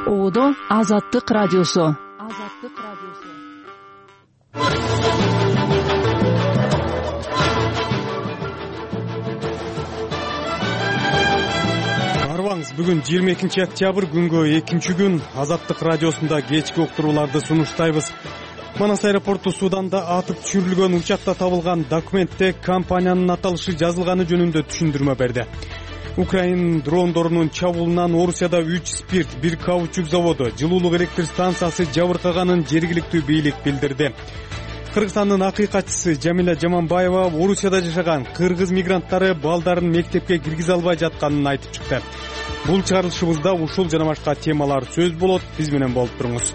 Оодо Азаттык радиосу. Арбаңыз, бүгүн 22 октябрь күнгө 2 Азаттык радиосунда кечки уктурууларды сунуштайбыз. Манас аэропорту Суданда атып түшүрүлгөн учакта табылган документте компаниянын аталышы жазылганы жөнүндө түшүндүрмө берди. Украин дрондорунун чабуулунан Орусияда 3 спирт, 1 каучук заводу, жылуулук электр станциясы жабыркаганын жергиликтүү бийлик билдирди. Кыргызстандын акыйкатчысы Жамиля Жаманбаева Орусияда жашаган кыргыз мигранттары балдарын мектепке киргизе албай жатканын айтып чыкты. Бул чыгарылышыбызда ушул жана башка темалар сөз болот. Биз менен болуп туруңуз.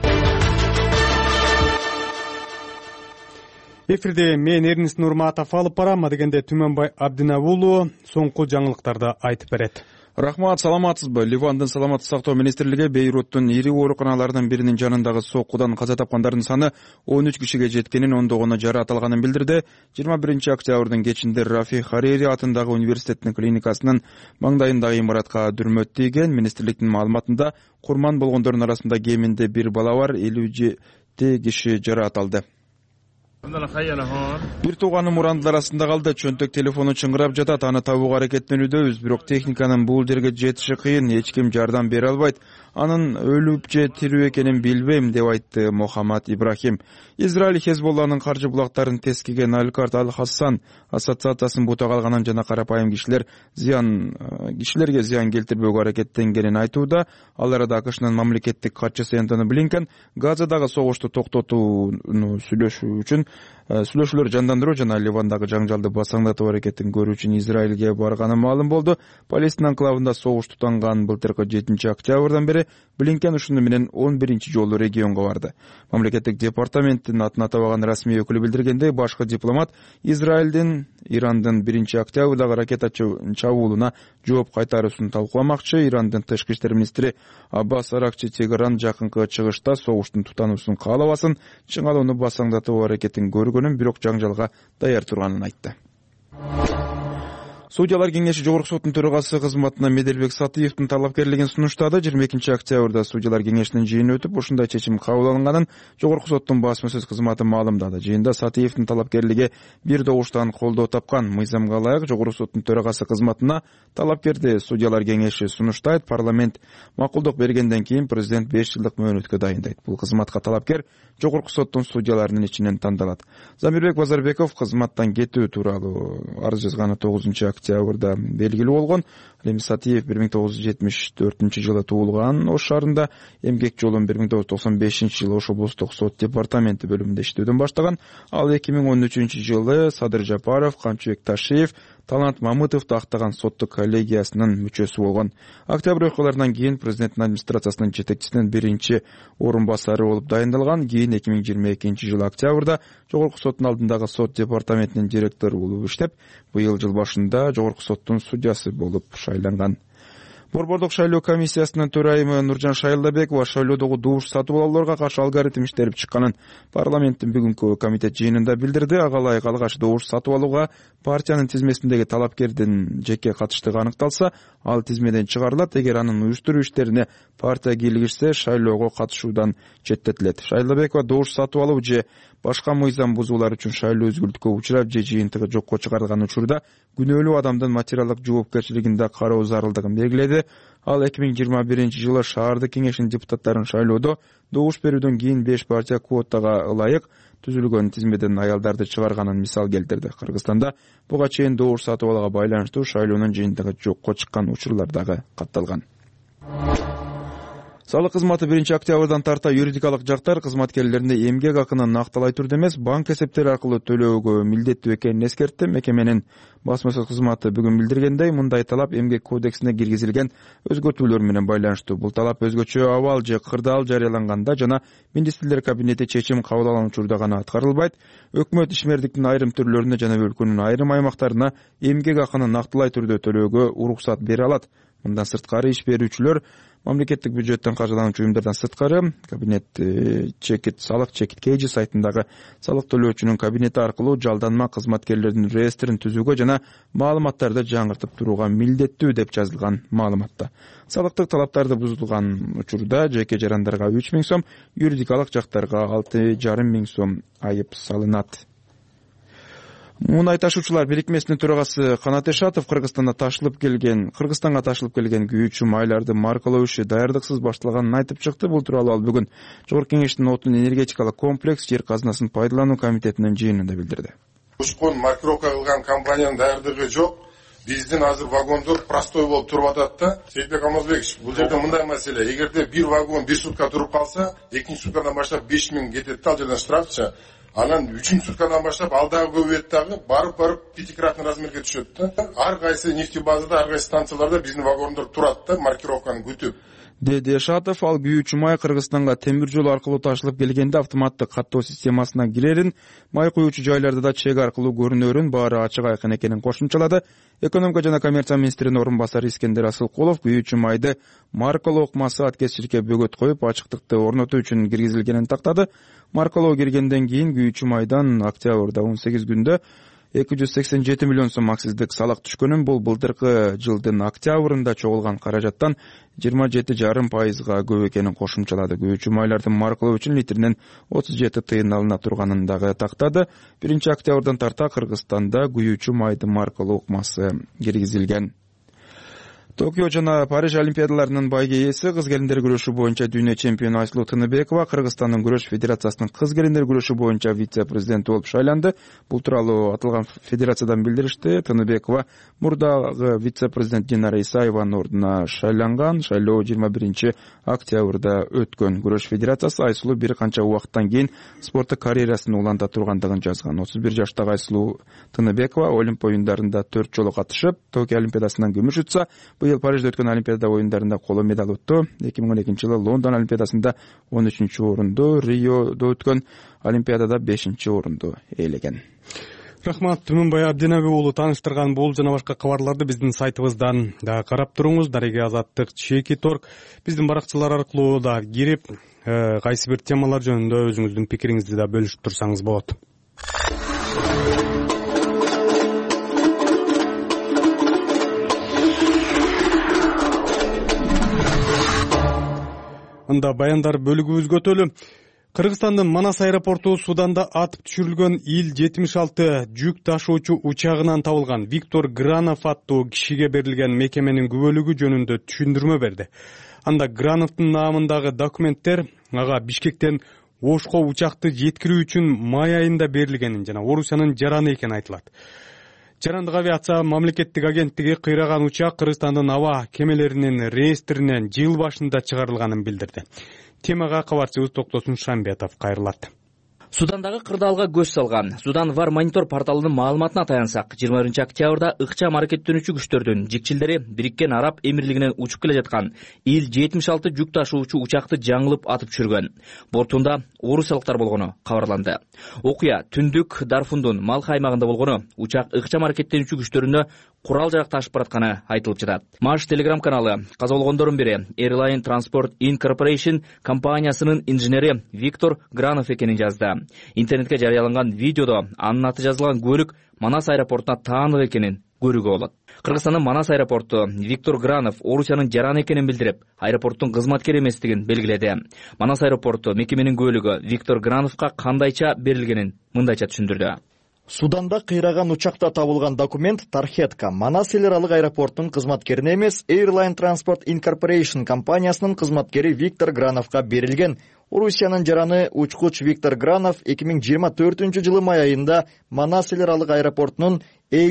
Эфирде мен Эрнис Нурматов алып барам, дегенде Түмөнбай Абдинаб уулу соңку жаңылыктарды айтып берет. Рахмат, саламатсызбы? Ливандын саламаттык сактоо министрлиги Бейруттун ири ооруканаларынын биринин жанындагы соккудан каза тапкандардын саны 13 кишиге жеткенин, ондогону жараталганын билдирди. 21 октябрдын кечинде Рафи Харири атындагы университеттин клиникасынын маңдайындагы имаратка дүрмөт тийген. Министрликтин маалыматында курман болгондордун арасында кеминде 1 бала бар, 57 киши жараат алды. Бир тууганым урандын арасында калды. Чөнтөк телефону чыңгырап жатат. Аны табууга аракеттенүүдөбүз, бирок техниканын бул жерге жетиши кыйын, эч ким жардам бере албайт. Анын өлүп же тирүү экенин билбейм, деп айтты Мохаммад Ибрахим. Израиль Хезболланын каржы булактарын тескиген Аль-Карт Аль-Хассан ассоциациясынын бутага алганын жана карапайым кишилерге зыян келтирбөөгө аракеттенгенин айтууда. Ал арада АКШнын мамлекеттик катчысы Энтони Блинкен Газадагы согушту токтотууну сүйлөшүүлөр жандандыруу жана Ливандагы жаңжалды басаңдатуу аракетин көрүү үчүн Израилге барганы маалым болду. Палестина анклавында согуш тутанган былтыркы 7 октябрдан бери Блинкен ушуну менен 11 жолу регионго барды. Мамлекеттик департаменттин атын атабаган расмий өкүлү билдиргендей, башкы дипломат Израилдин Ирандын 1 октябрдагы ракета чабуулуна жооп кайтарууусун талкууламакчы. Ирандын тышкы иштер министри Аббас Аракчи Тегеран жакынкы чыгышта согуштун тутануусун каалабасын, чыңалууну басаңдатуу аракетин көргөнүн, бирок жаңжалга даяр турганын айтты. Судьялар кеңеши Жогорку соттун төрагасы кызматына Меделбек Сатыевдин талапкерлигин сунуштады. 22 октябрда Судьялар кеңешинин жыйыны өтүп, ушундай чечим кабыл алынганын Жогорку соттун басма сөз кызматы маалымдады. Жыйында Сатыевдин талапкерлиги бир добуштан колдоо тапкан. Мыйзамга ылайык Жогорку соттун төрагасы кызматына талапкерди Судьялар кеңеши сунуштайт. Парламент макулдук бергенден кийин президент 5 жылдык мөөнөткө дайындайт. Бул кызматка талапкер Жогорку соттун судьяларынын ичинен тандалат. Замирбек Базарбеков кызматтан кетүү тууралуу арыз жазганы 9 октябрда белгилүү болгон. Эми Сатыев 1974 жылы туулган. Ош шаарында эмгек жолун 1995 жылы Ош облустук сот департаменти бөлүмүндө иштөөдөн баштаган. Ал 2013 жылы Садыр Жапаров, Камчыбек Ташиев, Талант Мамытов тактаган соттук коллегиясынын мүчөсү болгон. Октябрь окуяларынан кийин президенттин администрациясынын жетекчисинин 1 орун басары болуп дайындалган. Кийин 2022 жылы октябрда Жогорку соттун алдындагы сот департаментинин директору болуп иштеп, быйыл жыл башында Жогорку соттун судьясы болуп шайланган. Борбордук шайлоо комиссиясынын төрайымы Нуржан Шайлдабекова шайлоодогу добуш сатып алууларга каршы алгоритм иштелип чыкканын парламенттин бүгүнкү комитет жыйынында билдирди. Ага ылайык алгач добуш сатып алууга партиянын тизмесиндеги талапкердин жеке катыштыгы аныкталса, ал тизмеден чыгарылат. Эгер анын уюштуруу иштерине партия кийлигишсе, шайлоого катышуудан четтетилет. Шайлдабекова добуш сатып алуу же башка мыйзам бузуулар үчүн шайлоо өзгөртүүгө учурап же жыйынтыгы жокко чыгарылган учурда күнөөлүү адамдын материалдык жоопкерчилигинде кароо зарылдыгын белгиледи. Ал 2021 жылы шаардык кеңештин депутаттарын шайлоодо добуш берүүдөн кийин 5 партия квотага ылайык түзүлгөн тизмеден аялдарды чыгарганын мисал келтирди. Кыргызстанда буга чейин добуш сатып алууга байланыштуу шайлоонун жыйынтыгы жокко чыккан учурлар дагы катталган. Салык кызматы 1 октябрдан тарта юридикалык жактар кызматкерлерине эмгек акынын накталай түрдө эмес, банк эсептери аркылуу төлөөгө милдеттүү экенин эскертти. Мекеменин басма сөз кызматы бүгүн билдиргендей, мындай талап эмгек кодексине киргизилген өзгөртүүлөр менен байланыштуу. Бул талап өзгөчө абал же кырдаал жарыяланганда жана министрлер кабинети чечим кабыл алган учурда гана аткарылбайт. Өкмөт ишмердиктин айрым түрлөрүнө жана өлкөнүн айрым аймактарына эмгек акынын накталай түрдө төлөөгө уруксат бере алат. Мындан сырткары иш берүүчүлөр мамлекеттик бюджеттен каржылануучу уюмдардан сырткары кабинет чекит салык чекит KG сайтындагы салык төлөөчүнүн кабинети аркылуу жалданма кызматкерлердин реестрин түзүүгө жана маалыматтарды жаңыртып турууга милдеттүү деп жазылган маалыматта. Салыктык талаптарды бузулган учурда жеке жарандарга 3 000 сом, юридикалык жактарга 6,5 миң сом айып салынат. Мунай ташуучулар бирикмесинин төрагасы Канат Эшатов Кыргызстанга ташылып келген күйүүчү майларды маркалоо иши даярдыксыз башталганын айтып чыкты. Бул тууралуу ал бүгүн Жогорку Кеңештин отун энергетикалык комплекс жер казынасын пайдалануу комитетинин жыйынында билдирди. Ушкун маркировка кылган компаниянын даярдыгы жок. Биздин азыр вагондор простой болуп туруп атат да. Сейитбек Амазбекович, бул жерде мындай маселе. Эгерде бир вагон 1 сутка туруп калса, 2 суткадан баштап 5 000 кетет да, ал жерден штрафчы. Анан 3 суткадан баштап алдагы көбөйөт дагы барып пятикратный размерге түшөт да. Ар кайсы нефтебазада, ар кайсы станцияларда биздин вагондор турат да, маркировканы күтүп. Деди Эшатов, ал күйүүчү май Кыргызстанга темир жол аркылуу ташылып келгенде автоматтык каттоо системасына кирерин, май куюучу жайларда да чек аркылуу көрүнөрүн баары ачык айкын экенин кошумчалады. Экономика жана коммерция министринин орун басары Искендер Асылкулов күйүүчү майды маркалоо ыкмасы аткезчиликке бөгөт коюп ачыктыкты орнотуу үчүн киргизилгенин тактады. Маркалоо киргенден кийин күйүүчү майдан октябрда 18 күндө 287 миллион сом акциздик салык түшкөнүн, бул былтыркы жылдын октябрында чогулган каражаттан 27,5%га көп экенин кошумчалады. Күйүүчү майлардын маркалоо үчүн литринен 37 тыйын алына турганын дагы тактады. 1 октябрдан тарта Кыргызстанда күйүүчү майдын маркалоо ыкмасы киргизилген. Токио жана Париж олимпиадаларынын байге ээси кыз келиндер күрөшү боюнча дүйнө чемпиону Айсулуу Тыныбекова Кыргызстандын күрөш федерациясынын кыз келиндер күрөшү боюнча вице-президенти болуп шайланды. Бул тууралуу аталган федерациядан билдиришти. Тыныбекова мурдагы вице-президент Динара Исаеванын ордуна шайланган. Шайлоо 21 октябрда өткөн. Күрөш федерациясы Айсулуу бир канча убакыттан кийин спорттук карьерасын уланта тургандыгын жазган. 31 жаштагы Айсулуу Тыныбекова Олимп оюндарында 4 жолу катышып, Токио олимпиадасынан күмүш утса, быйыл Парижде өткөн олимпиада оюндарында коло медаль утту. 2012 жылы Лондон олимпиадасында 13 орунду, Риодо өткөн олимпиадада 5 орунду ээлеген. Рахмат, Түмөнбай Абдинаби уулу тааныштырган бул жана башка кабарларды биздин сайтыбыздан да карап туруңуз. Дареге Азаттык /Org биздин баракчалар аркылуу да кирип, кайсы бир темалар жөнүндө өзүңүздүн пикириңизди да бөлүшүп турсаңыз болот. Анда баяндар бөлүгүбүзгө өтөлү. Кыргызстандын Манас аэропорту Суданда атып түшүрүлгөн Ил-76 жүк ташуучу учагынан табылган Виктор Гранов аттуу кишиге берилген мекеменин күбөлүгү жөнүндө түшүндүрмө берди. Анда Грановдун наамындагы документтер ага Бишкектен Ошко учакты жеткирүү үчүн май айында берилгенин жана Орусиянын жараны экени айтылат. Жарандык авиация мамлекеттик агенттиги кыйраган учак Кыргызстандын аба кемелеринин реестринен жыл башында чыгарылганын билдирди. Темага кабарчыбыз Токтосун Шамбетов кайрылат. Судандагы кырдаалга көз салган Судан Вар монитор порталынын маалыматына таянсак, 21 октябрда ыкчам аракеттенүүчү күчтөрдүн жикчилдери Бириккен Араб Эмирлигинен учуп келе жаткан Ил-76 жүк ташуучу учакты жаңылып атып түшүргөн. Бортунда орусиялыктар болгону кабарланды. Окуя түндүк Дарфундун Малха аймагында болгону, учак ыкчам аракеттенүүчү күчтөрүнө курал жарак ташып баратканы айтылып жатат. Маш телеграм каналы каза болгондордун бири Airline Transport Incorporation компаниясынын инженери Виктор Гранов экенин жазды. Интернетке жарыяланган видеодо анын аты жазылган көлүк Манас аэропортуна таандык экенин көрүүгө болот. Кыргызстандын Манас аэропорту Виктор Гранов Орусиянын жараны экенин билдирип, аэропорттун кызматкери эместигин белгиледи. Манас аэропорту мекеменин көлүгү Виктор Грановго кандайча берилгенин мындайча түшүндүрдү. Суданда кыйраган учакта табылган документ тархетка Манас эл аралык аэропорттун кызматкерине эмес, Airline Transport Incorporation компаниясынын кызматкери Виктор Грановго берилген. Орусиянын жараны учкуч Виктор Гранов 2024 жылы май айында Манас эл аралык аэропортунун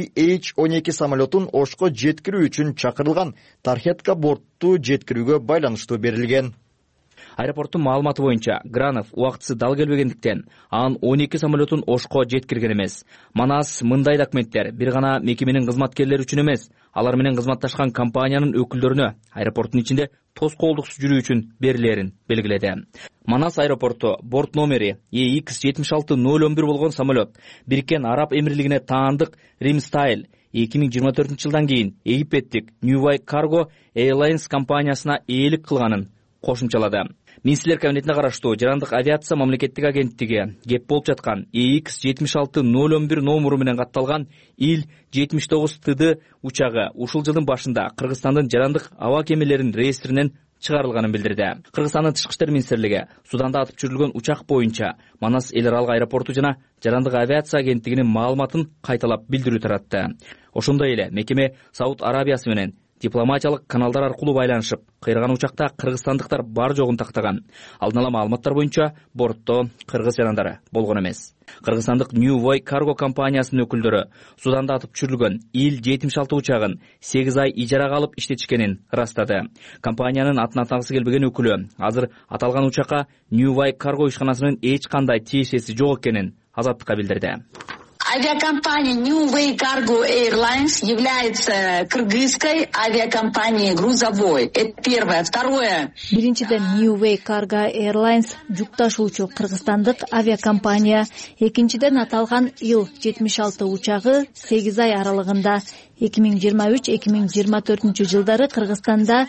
AH-12 самолетун Ошко жеткирүү үчүн чакырылган. Тархетка бортту жеткирүүгө байланыштуу берилген. Аэропорттун маалыматы боюнча Гранов убактысы дал келбегендиктен анын 12 самолетун Ошко жеткирген эмес. Манас мындай документтер бир гана мекеменин кызматкерлери үчүн эмес, алар менен кызматташкан компаниянын өкүлдөрүнө аэропорттун ичинде тоскоолдуксуз жүрүү үчүн берилерин белгиледи. Манас аэропорту борт номери EX-76-011 болгон самолет Бириккен Араб Эмирлигине таандык Римстайл 2024 жылдан кийин Египеттик New Way Cargo Airlines компаниясына ээлик кылганын кошумчалады. Министрлер кабинетине караштуу жарандык авиация мамлекеттик агенттиги кеп болуп жаткан EX76011 номуру менен катталган Il-79TD учагы ушул жылдын башында Кыргызстандын жарандык аба кемелеринин реестринен чыгарылганын билдирди. Кыргызстандын Тышкы иштер министрлиги Суданда атып жүрүлгөн учак боюнча Манас эл аралык аэропорту жана жарандык авиация агенттигинин маалыматын кайталап билдирүү таратты. Ошондой эле мекеме Сауд Арабиясы менен дипломатиялык каналдар аркылуу байланышып, кыйраган учакта кыргызстандыктар бар жогун тактаган. Алдын ала маалыматтар боюнча бортто кыргыз жарандары болгон эмес. Кыргызстандык New Way Cargo компаниясынын өкүлдөрү Суданда атып түшүрүлгөн Il-76 учагын 8 ай ижарага алып иштетишкенин ырастады. Компаниянын атын атагысы келбеген өкүлү азыр аталган учакка New Way Cargo ишканасынын эч кандай тиешеси жок экенин Азаттыкка билдирди. Авиакомпания New Way Cargo Airlines является кыргызской авиакомпанией грузовой. Это первое. Второе. Биринчиден New Way Cargo Airlines жүк ташуучу кыргызстандык авиакомпания. Экинчиден аталган Il-76 учагы 8 ай аралыгында 2023-2024 жылдары Кыргызстанда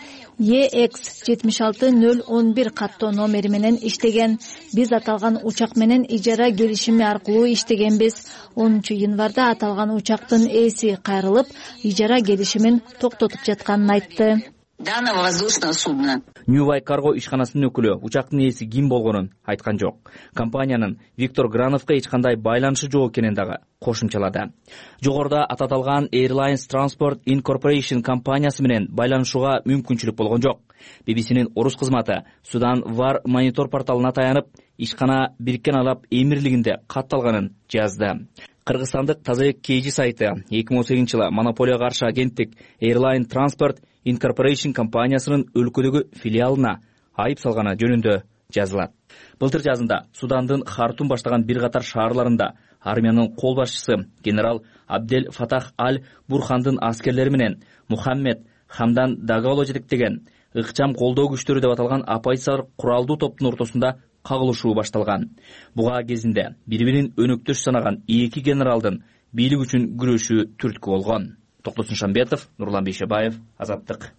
EX76011 каттоо номери менен иштеген. Биз аталган учак менен ижара келишими аркылуу иштегенбиз. 10 январда аталган учактын ээси кайрылып, ижара келишимин токтотуп жатканын айтты. Данного воздушного судна. New Way Cargo ишканасынын өкүлү учактын ээси ким болгонун айткан жок. Компаниянын Виктор Грановго эч кандай байланышы жок экенин дагы кошумчалады. Жогоруда аталган Airlines Transport Incorporation компаниясы менен байланышууга мүмкүнчүлүк болгон жок. BBC'нин орус кызматы Судан War Monitor порталына таянып, ишкана Бириккен Араб Эмирлигинде катталганын жазды. Кыргызстандык Таза KG сайты 2018 жылы монополияга каршы агенттик Airline Transport Incorporation компаниясынын өлкөдөгү филиалына айып салганы жөнүндө жазылат. Былтыр жазында Судандын Хартум баштаган бир катар шаарларында армиянын кол башчысы генерал Абдел Фатах Аль-Бурхандын аскерлери менен Мухаммед Хамдан Дагало жетектеген ыкчам колдоо күчтөрү деп аталган оппозициялык куралдуу топтун ортосунда кагылышуу башталган. Буга кезинде бири-бирин өнөктөш санаган эки генералдын бийлик үчүн күрөшүү түрткү болгон. Токтосун Шамбетов, Нурлан Бейшебаев, Азаттык.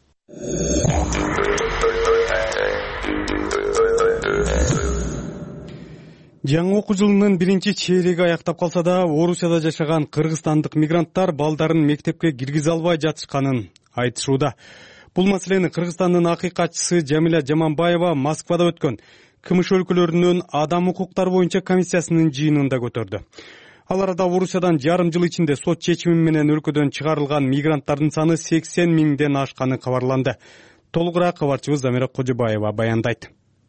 Жаңы окуу жылынын биринчи чейреги аяктап калса да, Орусияда жашаган кыргызстандык мигранттар балдарын мектепке киргизе албай жатышканын айтышууда. Бул маселени Кыргызстандын акыйкатчысы Жамиля Жаманбаева Москвада өткөн КМШ өлкөлөрүнүн адам укуктары боюнча комиссиясынын жыйынында көтөрдү. Ал арада Орусиядан жарым жыл ичинде сот чечими менен өлкөдөн чыгарылган мигранттардын саны 80 миңден ашканы кабарланды. Толугураак кабарчыбыз Замира Кожобаева баяндайт.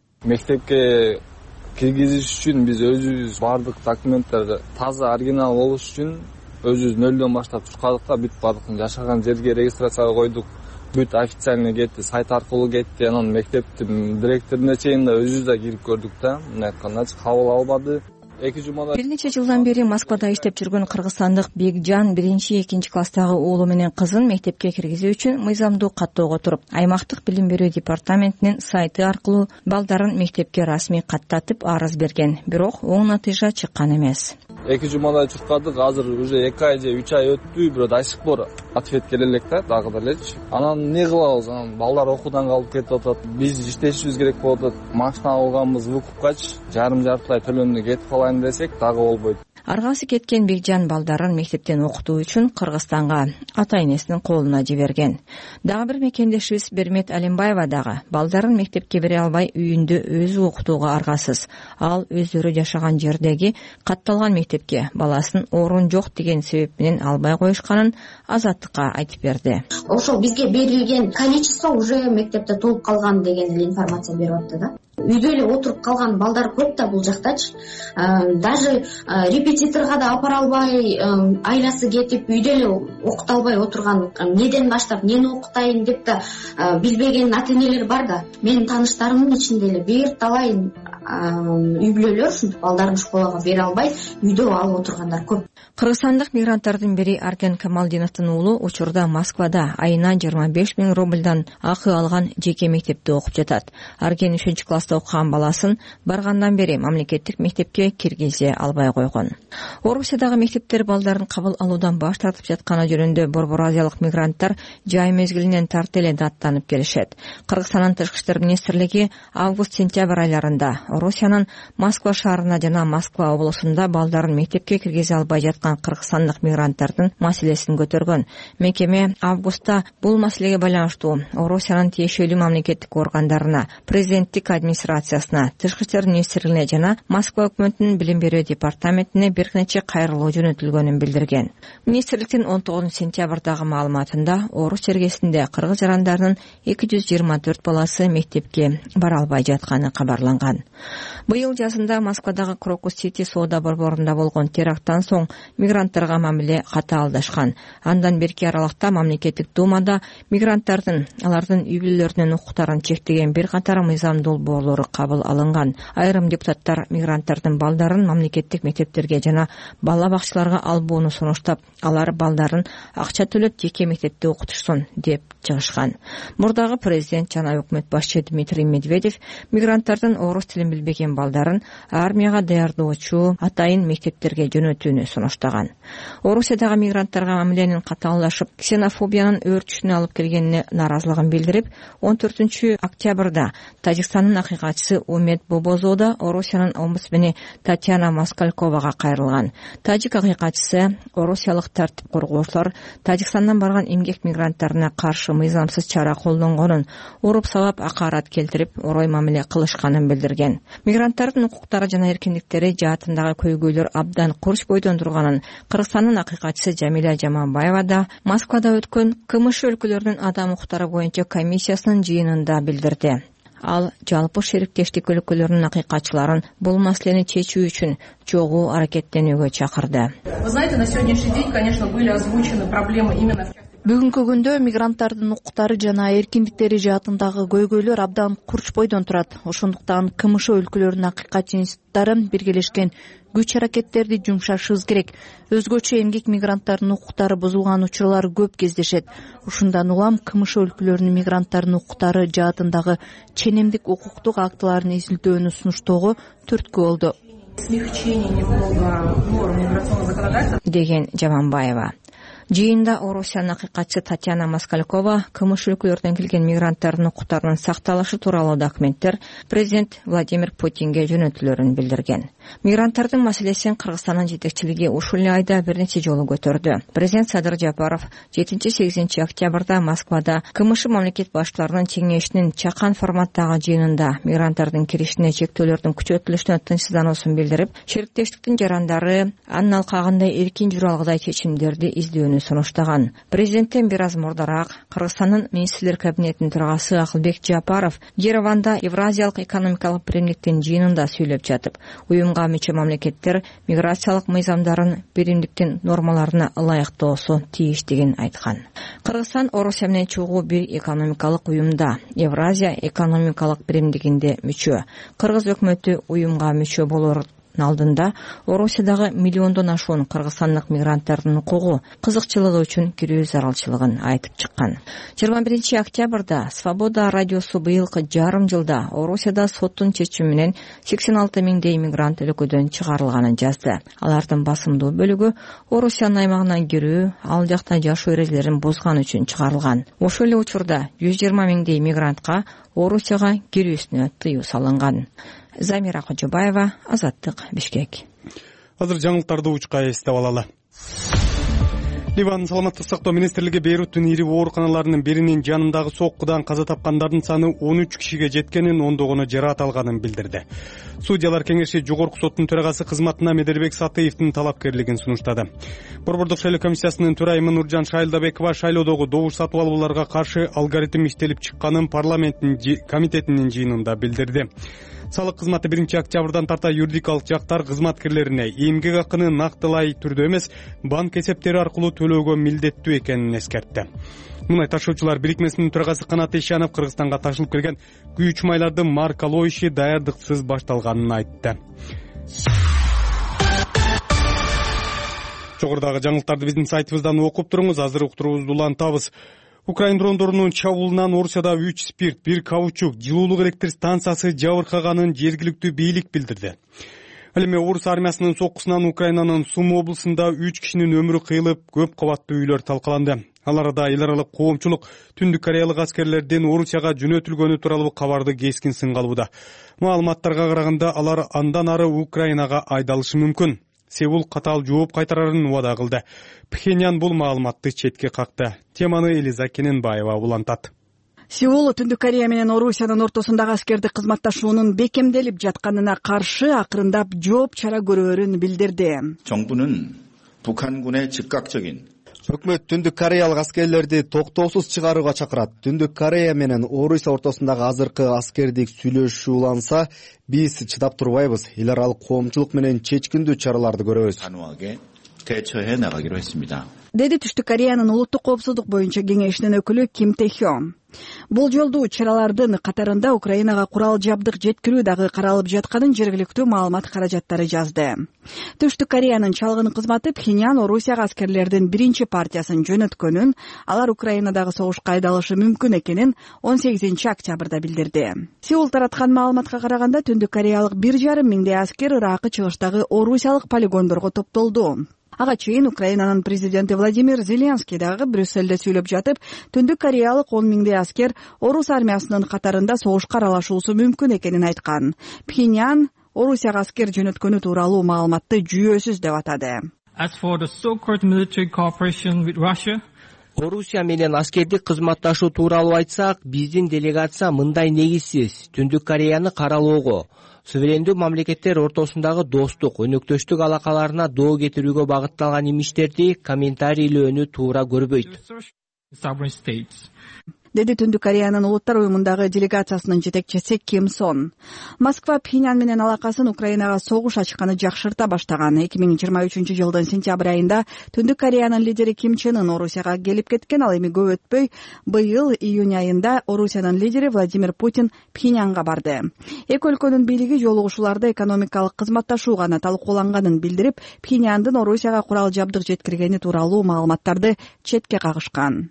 Мектепке киргизиш үчүн биз өзүбүз бардык документтерди таза оригинал болуш үчүн өзүбүз нөлдөн баштап чыккандык да бүт бардык жашаган жерге регистрацияга койдук. Бүт официально кетти, сайт аркылуу кетти. Анан мектептин директоруна чейин да өзүбүз да кирип көрдүк да. Мына айткандачы кабыл албады. Бир нече жылдан бери Москвада иштеп жүргөн кыргызстандык Бекжан 1-2 класстагы уулу менен кызын мектепке киргизүү үчүн мыйзамдуу каттоого туруп, аймактык билим берүү департаментинин сайты аркылуу балдарын мектепке расмий каттатып арыз берген. Бирок оң натыйжа чыккан эмес. 2 жумадай чуркадык, азыр уже 2 ай же 3 ай өттү, бирок до сих пор ответ келе элек да, дагы делечи. Анан эмне кылабыз? Анан балдар окуудан калып кетип атат. Биз иштешибиз керек болуп атат. Машина алганбыз выкупкачы, жарым-жартылай төлөмдө кетип калайын десек, дагы болбойт. Аргасы кеткен Бекжан балдарын мектептен окутуу үчүн Кыргызстанга ата-энесинин колуна жиберген. Дагы бир мекендешибиз Бермет Алимбаева дагы балдарын мектепке бере албай үйүндө өзү окутууга аргасыз. Ал өздөрү жашаган жердеги катталган мектепке баласын орун жок деген себеп менен албай коюшканын Азаттыкка айтып берди. Ошол бизге берилген количество уже мектепте толуп калган деген эле информация берип атты да. Үйдө эле отуруп калган балдар көп да бул жактачы. Даже репетиторго да апара албай, айласы кетип үйдө эле окута албай отурган, неден баштап нени окутайын деп да билбеген ата-энелер бар да. Менин тааныштарымдын ичинде эле бир талай үй бүлөлөр ушинтип балдарын школага бере албай үйдө алып отургандар көп. Кыргызстандык мигранттардын бири Арген Камалдиновдун уулу учурда Москвада айына 25 000 рубльдан акы алган жеке мектепте окуп жатат. Арген 3-класста окуган баласын баргандан бери мамлекеттик мектепке киргизе албай койгон. Орусиядагы мектептер балдарын кабыл алуудан баш тартып жатканы жөнүндө Борбор Азиялык мигранттар жай мезгилинен тарта эле даттанып келишет. Кыргызстандын Тышкы иштер министрлиги август-сентябрь айларында Орусиянын Москва шаарына жана Москва облусунда балдарын мектепке киргизе албай жаткан кыргызстандык мигранттардын маселесин көтөргөн. Мекеме августта бул маселеге байланыштуу Орусиянын тиешелүү мамлекеттик органдарына, президенттик администрациясына, Тышкы иштер министрлигине жана Москва өкмөтүнүн билим берүү департаментине бир нече кайрылуу жөнөтүлгөнүн билдирген. Министрликтин 19-сентябрдагы маалыматында Орус чергесинде кыргыз жарандарынын 224 баласы мектепке бара албай жатканы кабарланган. Быйыл жазында Москвадагы Крокус Сити соода борборунда болгон теракттан соң мигранттарга мамиле катаалдашкан. Андан берки аралыкта мамлекеттик думада мигранттардын алардын үй бүлөлөрүнүн укуктарын чектеген бир катар мыйзам долбоорлору кабыл алынган. Айрым депутаттар мигранттардын балдарын мамлекеттик мектептерге жана бала бакчаларга албоону сунуштап, алар балдарын акча төлөп жеке мектепте окутушсун деп чыгышкан. Мурдагы президент жана өкмөт башчы Дмитрий Медведев мигранттардын орус тилин билбеген балдарын армияга даярдоочу атайын мектептерге жөнөтүүнү сунуштаган. Орусиядагы мигранттарга мамиленин катаалдашып, ксенофобиянын өрчүшүнө алып келгенине нааразылыгын билдирип, 14-октябрда Тажикстандын акыйкатчысы Умед Бобозода Орусиянын омбудсмени Татьяна Москальковага кайрылган. Тажик акыйкатчысы орусиялык тартип коргоочулар Тажикстандан барган эмгек мигранттарына каршы мыйзамсыз чара колдонгонун, уруп сабап акарат келтирип, орой мамиле кылышканын билдирген. Мигранттардын укуктары жана эркиндиктери жаатындагы көйгөйлөр абдан курч бойдон турганын Кыргызстандын акыйкатчысы Жамиля Жаманбаева да Москвада өткөн КМШ өлкөлөрүнүн адам укуктары боюнча комиссиясынын жыйынында билдирди. Ал жалпы шериктештик өлкөлөрүнүн акыйкатчыларын бул маселени чечүү үчүн чогуу аракеттенүүгө чакырды. Вы знаете, на сегодняшний день, конечно, были озвучены проблемы именно в Бүгүнкү күндө мигранттардын укуктары жана эркиндиктери жаатындагы көйгөйлөр абдан курч бойдон турат. Ошондуктан КМШ өлкөлөрүнүн акыйкатчы институттары биргелешкен күч аракеттерди жумшашыбыз керек. Өзгөчө эмгек мигранттардын укуктары бузулган учурлар көп кездешет. Ушундан улам КМШ өлкөлөрүнүн мигранттардын укуктары жаатындагы ченемдик укуктук актыларын изилдөөнү сунуштоого түрткү болду. Смягчение немного норм миграционного законодательства деген Жаманбаева. Жыйында Орусиянын акыйкатчысы Татьяна Москалькова КМШ өлкөлөрүнөн келген мигранттардын укуктарынын сакталышы тууралуу документтер президент Владимир Путинге жөнөтүлөрүн билдирген. Мигранттардын маселесин Кыргызстандын жетекчилиги ушул эле айда бир нече жолу көтөрдү. Президент Садыр Жапаров 7-8 октябрда Москвада КМШ мамлекет башчыларынын кеңешинин чакан форматтагы жыйынында мигранттардын киришине чектөөлөрдүн күчөтүлүшүнө тынчсыздануусун билдирип, шериктештиктин жарандары анын алкагындай эркин жүрө алгыдай чечимдерди издөөнү сунуштаган. Президенттен бир аз мурдараак Кыргызстандын министрлер кабинетинин төрагасы Акылбек Жапаров Ереванда Евразиялык экономикалык биримдиктин жыйынында сүйлөп жатып, уюмга мүчө мамлекеттер миграциялык мыйзамдарын биримдиктин нормаларына ылайыктоосу тийиштигин айткан. Кыргызстан Орусия менен чогуу бир экономикалык уюмда, Евразия экономикалык биримдигинде мүчө. Кыргыз өкмөтү уюмга мүчө болор алдында Орусиядагы миллиондон ашуун кыргызстандык мигранттардын укугу, кызыкчылыгы үчүн кирүү зарылчылыгын айтып чыккан. 21 октябрда Свобода радиосу быйылкы жарым жылда Орусияда соттун чечими менен 86 миңдей мигрант өлкөдөн чыгарылганын жазды. Алардын басымдуу бөлүгү Орусиянын аймагына кирүү, ал жакта жашоо эрежелерин бузган үчүн чыгарылган. Ошол эле учурда 120 миңдей мигрантка Орусияга кирүүсүнө тыюу салынган. Замира Кожобаева, Азаттык, Бишкек. Азыр жаңылыктарды учка эстеп алалы. Ливан саламаттык сактоо министрлиги Бейруттун ири ооруканаларынын биринин жанындагы соккудан каза тапкандардын саны 13 кишиге жеткенин, ондогону жараат алганын билдирди. Судьялар кеңеши жогорку соттун төрагасы кызматына Меделбек Сатыевдин талапкерлигин сунуштады. Борбордук шайлоо комиссиясынын төрайымы Нуржан Шайлдабекова шайлоодогу добуш сатып алууларга каршы алгоритм иштелип чыкканын парламенттин комитетинин жыйынында билдирди. Салык кызматы 1 октябрдан тарта юридикалык жактар кызматкерлерине эмгек акыны нактылай түрдө эмес, банк эсептери аркылуу төлөөгө милдеттүү экенин эскертти. Мунай ташуучулар бирикмесинин төрагасы Канат Ишанов Кыргызстанга ташылып келген күйүүч майларды маркалоо иши даярдыксыз башталганын айтты. Жогорудагы жаңылыктарды биздин сайтыбыздан окуп туруңуз. Азыр уктуруубузду улантабыз. Украин дрондорунун чабуулунан Орусияда 3 спирт, 1 каучук, жылуулук электр станциясы жабыркаганын жергиликтүү бийлик билдирди. Ал эми Орус армиясынын соккусунан Украинанын Сумы облусунда 3 кишинин өмүрү кыйылып, көп кабаттуу үйлөр талкаланды. Ал арада эл аралык коомчулук Түндүк Кореялык аскерлердин Орусияга жөнөтүлгөнү тууралуу кабарды кескин сынга алууда. Маалыматтарга караганда алар андан ары Украинага айдалышы мүмкүн. Сеул катаал жооп кайтарарын убада кылды. Пхеньян бул маалыматты четке какты. Теманы Элиза Кененбаева улантат. Сеул Түндүк Корея менен Орусиянын ортосундагы аскердик кызматташуунун бекемделип жатканына каршы акырындап жооп чара көрөөрүн билдирди. 정부는 북한군의 즉각적인 Өкмөт Түндүк Кореялык аскерлерди токтоосуз чыгарууга чакырат. Түндүк Корея менен Орусия ортосундагы азыркы аскердик сүйлөшүү уланса, биз чыдап турбайбыз. Эл аралык коомчулук менен чечкиндүү чараларды көрөбүз. 단호하게 대처해 나가기로 했습니다. Деди Түштүк Кореянын улуттук коопсуздук боюнча кеңешинин өкүлү Ким Тэхё. Бул жолдуу чаралардын катарында Украинага курал жабдык жеткирүү дагы каралып жатканын жергиликтүү маалымат каражаттары жазды. Түштүк Кореянын чалгын кызматы Пхеньян Орусияга аскерлердин биринчи партиясын жөнөткөнүн, алар Украинадагы согушка айдалышы мүмкүн экенин 18 октябрда билдирди. Сеул тараткан маалыматка караганда Түндүк Кореялык 1,5 миңдей аскер Иракы чыгыштагы Орусиялык полигондорго топтолду. Ага чейин Украинанын президенти Владимир Зеленский дагы Брюссельде сүйлөп жатып, Түндүк Кореялык 10 миңдей аскер Орус армиясынын катарында согушка аралашуусу мүмкүн экенин айткан. Пхеньян Орусияга аскер жөнөткөнү тууралуу маалыматты жүйөсүз деп атады. Орусия менен аскердик кызматташуу тууралуу айтсак, биздин делегация мындай негизсиз Түндүк Кореяны каралоого, суверендүү мамлекеттер ортосундагы достук, өнөктөштүк алакаларына доо кетирүүгө багытталган имиштерди комментарийлөөнү туура көрбөйт. Деди Түндүк Кореянын улуттар уюмундагы делегациясынын жетекчиси Ким Сон. Москва Пхеньян менен алакасын Украинага согуш ачканы жакшырта баштаган. 2023 жылдын сентябрь айында Түндүк Кореянын лидери Ким Чен Ын Орусияга келип кеткен, ал эми көп өтпөй быйыл июнь айында Орусиянын лидери Владимир Путин Пхеньянга барды. Эки өлкөнүн бийлиги жолугушууларда экономикалык кызматташуу гана талкууланганын билдирип, Пхеньяндын Орусияга курал жабдык жеткиргени тууралуу маалыматтарды четке кагышкан.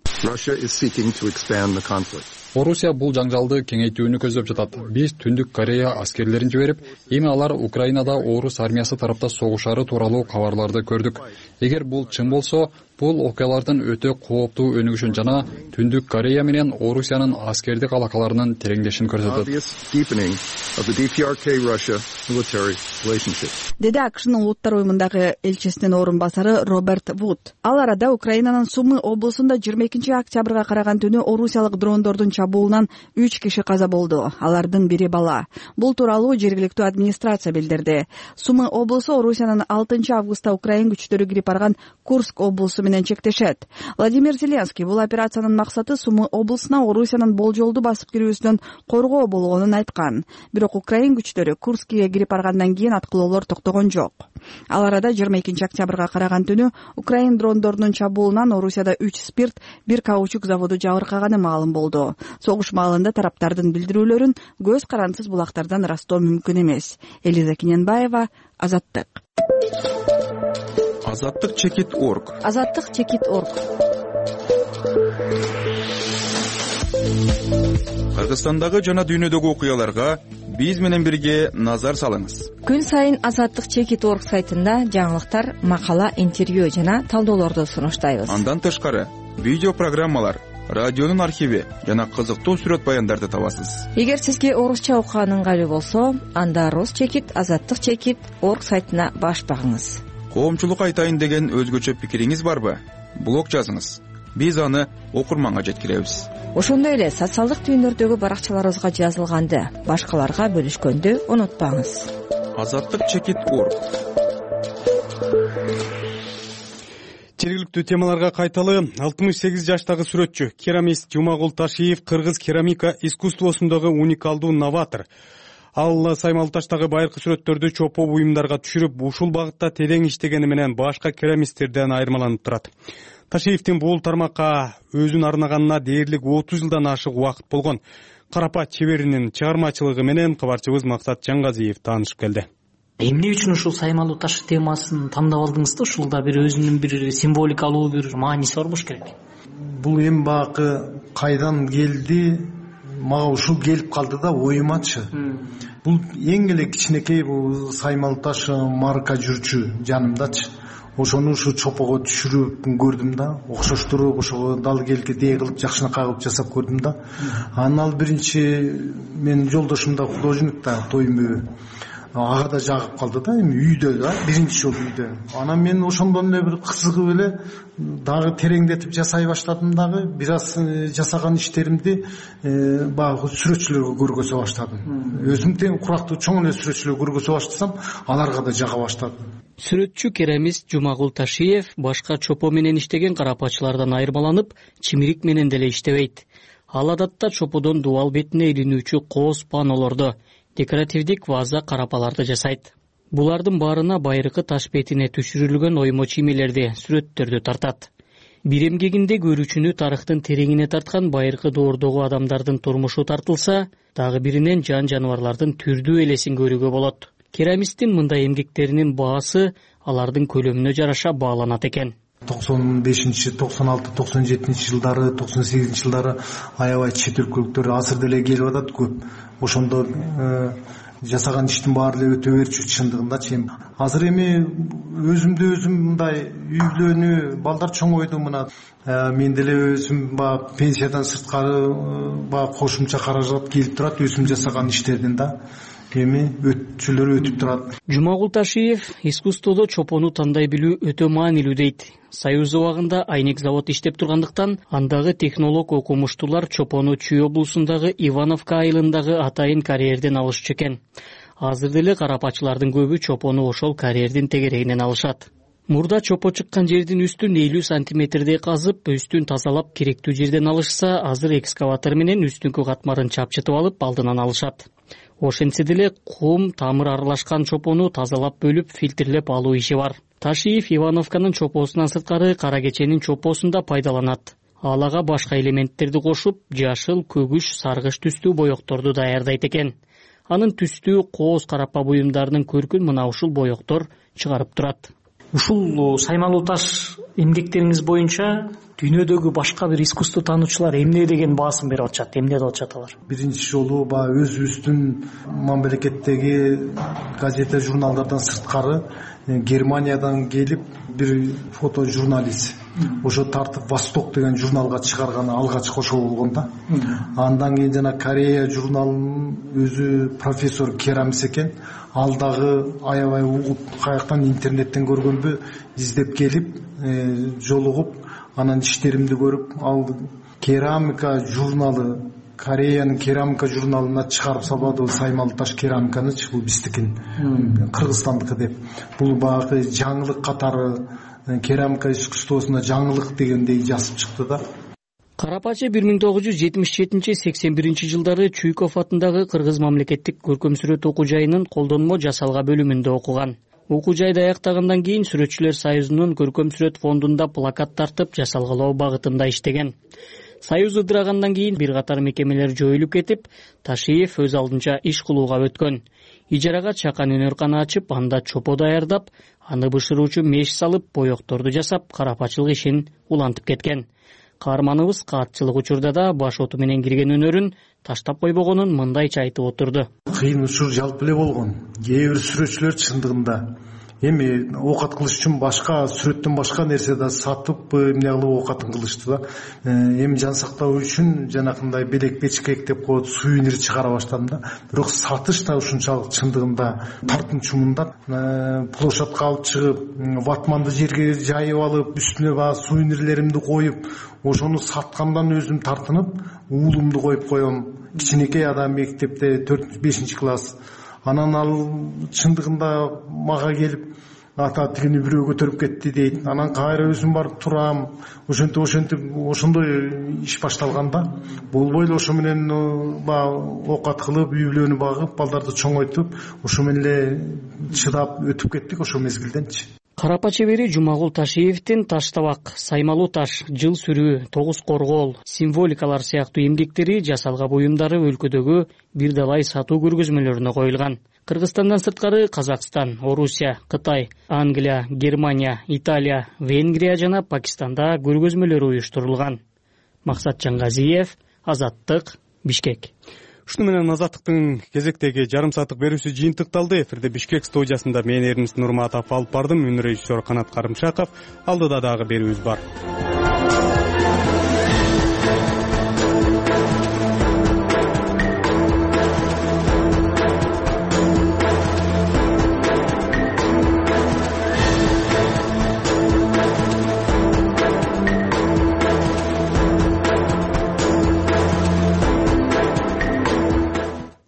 Орусия бул жаңжалды кеңейтүүнү көздөп жатат. Биз Түндүк Корея аскерлерин жиберип, эми алар Украинада Орус армиясы тарапта согушары тууралуу кабарларды көрдүк. Эгер бул чын болсо, бул окуялардын өтө кооптуу өнүгүшүн жана Түндүк Корея менен Орусиянын аскердик алакаларынын тереңдешин көрсөтөт. Деди АКШнын улуттар уюмундагы элчисинин орун басары Роберт Вуд. Ал арада Украинанын Сумы облусунда 22 октябрга караган түнү Орусиялык дрондордун чабуулунан 3 киши каза болду. Алардын бири бала. Бул тууралуу жергиликтүү администрация билдирди. Сумы облусу Орусиянын 6 августта Украин күчтөрү кирип барган Курск облусу менен чектешет. Владимир Зеленский бул операциянын максаты Сумы облусуна Орусиянын болжолду басып кирүүсүнөн коргоо болгонун айткан. Бирок Украин күчтөрү Курскке кирип баргандан кийин аткылоолор токтогон жок. Ал арада 22 октябрга караган түнү Украин дрондорунун чабуулунан Орусияда 3 спирт, 1 каучук заводу жабыркаганы маалым болду. Согуш маалында тараптардын билдирүүлөрүн көз карансыз булактардан ырастоо мүмкүн эмес. Элиза Кененбаева, Азаттык. Азаттык чекит.орг. Азаттык чекит.орг. Кыргызстандагы жана дүйнөдөгү окуяларга биз менен бирге назар салыңыз. Күн сайын Азаттык чекит.орг сайтында жаңылыктар, макала, интервью жана талдоолорду сунуштайбыз. Андан тышкары видео программалар, радионун архиви жана кызыктуу сүрөт баяндарды табасыз. Эгер сизге орусча окуган ыңгайлуу болсо, анда Рус чекит, Азаттык чекит.орг сайтына баш багыңыз. Коомчулук айтайын деген өзгөчө пикириңиз барбы? Блог жазыңыз. Биз аны окурманга жеткиребиз. Ошондой эле социалдык түйүндөрдөгү баракчаларыбызга жазылганды башкаларга бөлүшкөндү унутпаңыз. Азаттык чекит.орг. Жергиликтүү темаларга кайталы. 68 жаштагы сүрөтчү керамист Жумагул Ташиев кыргыз керамика искусствосундагы уникалдуу новатор. Ал Саймалы Таштагы байыркы сүрөттөрдү чопо буюмдарга түшүрүп, ушул багытта терең иштегени менен башка керамисттерден айырмаланып турат. Ташиевдин бул тармакка өзүн арнаганына дээрлик 30 жылдан ашык убакыт болгон. Карапа чеберинин чыгармачылыгы менен кабарчыбыз Максат Жаңгазиев таанышып келди. Эмне үчүн ушул Саймалы Таш темасын тандап алдыңыз да? Ушулда бир өзүнүн бир символикалуу бир мааниси бар болуш керек. бул эми баягы кайдан келди, мага ушул келип калды да оюмачы. Бул эң эле кичинекей бул Саймал Таш марка жүрчү жанымдачы. Ошону ушу чопого түшүрүп көрдүм да, окшоштуруп ошого дал келке дей кылып жакшынакай кылып жасап көрдүм да. Анан ал биринчи менин жолдошум да художник да, Тоймөбү. Ага да жагып калды да, эми үйдө да, биринчи жолу үйдө. Анан мен ошондон эле бир кызыгып эле дагы тереңдетип жасай баштадым дагы. Бир аз жасаган иштеримди баягы сүрөтчүлөргө көргөзө баштадым. Өзүм тең курактуу чоң эле сүрөтчүлөргө көргөзө баштасам, аларга да жага баштады. Сүрөтчү керамист Жумагул Ташиев башка чопо менен иштеген карапачылардан айырмаланып, чимирик менен деле иштебейт. Ал адатта чоподон дубал бетине илинүүчү кооз панолорду, декоративдик ваза карапаларды жасайт. Булардын баарына байыркы таш бетине түшүрүлгөн оймо чимелерди, сүрөттөрдү тартат. Бир эмгегинде көрүүчүнү тарыхтын тереңине тарткан байыркы доордогу адамдардын турмушу тартылса, дагы биринен жан жаныбарлардын түрдүү элесин көрүүгө болот. Керамисттин мындай эмгектеринин баасы алардын көлөмүнө жараша бааланат экен. 95, 96, 97 жылдары, 98 жылдары аябай чет өлкөлүктөр азыр деле келип атат көп. Ошондо жасаган иштин баары эле өтө берчү чындыгындачы. Азыр эми өзүмдү өзүм мындай үйлөнүү, балдар чоңойду мына. Мен деле өзүм пенсиядан сырткары кошумча каражат келип турат өзүм жасаган иштерден да. Эми өтчүлөр өтүп турат. Жумагул Ташиев искусстводо чопону тандай билүү өтө маанилүү дейт. Союз убагында айнек завод иштеп тургандыктан, андагы технолог окумуштуулар чопону Чүй облусундагы Ивановка айылындагы атайын карьерден алышчу экен. Азыр деле карапачылардын көбү чопону ошол карьердин тегерегинен алышат. Мурда чопо чыккан жердин үстүн 50 сантиметрдей казып, үстүн тазалап керектүү жерден алышса, азыр экскаватор менен үстүнкү катмарын чапчытып алып алдынан алышат. Ошентсе деле кум, тамыр аралашкан чопону тазалап бөлүп, фильтрлеп алуу иши бар. Ташиев Ивановканын чопосунан сырткары Кара Кеченин чопосунда пайдаланат. Алага башка элементтерди кошуп, жашыл, көгүш, саргыч түстүү боекторду даярдайт экен. Анын түстүү кооз карапа буюмдарынын көркүн мына ушул боектор чыгарып турат. Ушул Саймалуу Таш эмгектериңиз боюнча дүйнөдөгү башка бир искусство таануучулар эмне деген баасын берип атышат, эмне деп атышат алар? Биринчи жолу өзүбүздүн мамлекеттеги газета журналдардан сырткары Германиядан келип бир фото журналист ошо тартып Восток деген журналга чыгарганы алгачкы ошо болгон да. Андан кийин жана Корея журналынын өзү профессор керамис экен. Ал дагы аябай угуп каяктан интернеттен көргөнбү издеп келип жолугуп анан иштеримди көрүп ал керамика журналы Кореянын керамика журналына чыгарып салбады Саймалуу Таш керамиканычы, бул биздикин, Кыргызстандыкы деп. Бул баягы жаңылык катары керамика искусствосуна жаңылык дегендей жазып чыкты да. Карапачы 1977-81 жылдары Чуйков атындагы Кыргыз мамлекеттик көркөм сүрөт окуу жайынын колдонмо жасалга бөлүмүндө окуган. Окуу жайды аяктагандан кийин Сүрөтчүлөр союзунун көркөм сүрөт фондунда плакат тартып жасалгалоо багытында иштеген. Союз ыдырагандан кийин бир катар мекемелер жоюлуп кетип, Ташиев өз алдынча иш кылууга өткөн. Ижарага чакан өнөркана ачып, анда чопо даярдап, аны бышыруучу меш салып, боекторду жасап, карапачылык ишин улантып кеткен. Каарманыбыз каатчылык учурда да баш оту менен кирген өнөрүн таштап койбогонун мындайча айтып отурду. Кыйын учур жалпы эле болгон. Кээ бир сүрөтчүлөр чындыгында эми оокат кылыш үчүн башка сүрөттөн башка нерсе да сатып эмне кылып оокатын кылышты да. Эми жан сактоо үчүн жанакындай белек бечкек деп коет, сувенир чыгара баштадым да. Бирок сатыш да ушунчалык чындыгында тартымчу мындан площадка алып чыгып, ватманды жерге жайып алып, үстүнө баягы сувенирлеримди коюп, ошону саткандан өзүм тартынып, уулумду коюп коем. Кичинекей адам мектепте 4-5 класс. Анан ал чындыгында мага келип, ата тигини бирөө көтөрүп кетти дейт. Анан кайра өзүм барып турам. Ошондой иш башталганда, болбой эле ошо менен оокат кылып, үй бүлөнү багып, балдарды чоңойтуп, ошо менен эле чыдап өтүп кеттик ошо мезгилденчи. Карапа чебери Жумагул Ташиевдин Таштабак, Саймалуу Таш, Жыл сүрүү, Тогуз коргоол, символикалар сыяктуу эмгектери жасалга буюмдары өлкөдөгү бир далай сатуу көргөзмөлөрүнө коюлган. Кыргызстандан сырткары Казакстан, Орусия, Кытай, Англия, Германия, Италия, Венгрия жана Пакистанда көргөзмөлөр уюштурулган. Максат Жаңгазиев, Азаттык, Бишкек. Ушуну менен Азаттыктын кезектеги жарым сааттык берүүсү жыйынтыкталды. Эфирде Бишкек студиясында мен Эрнис Нурматов алып бардым. Үнү режиссер Канат Карымшаков. Алдыда дагы берүүбүз бар.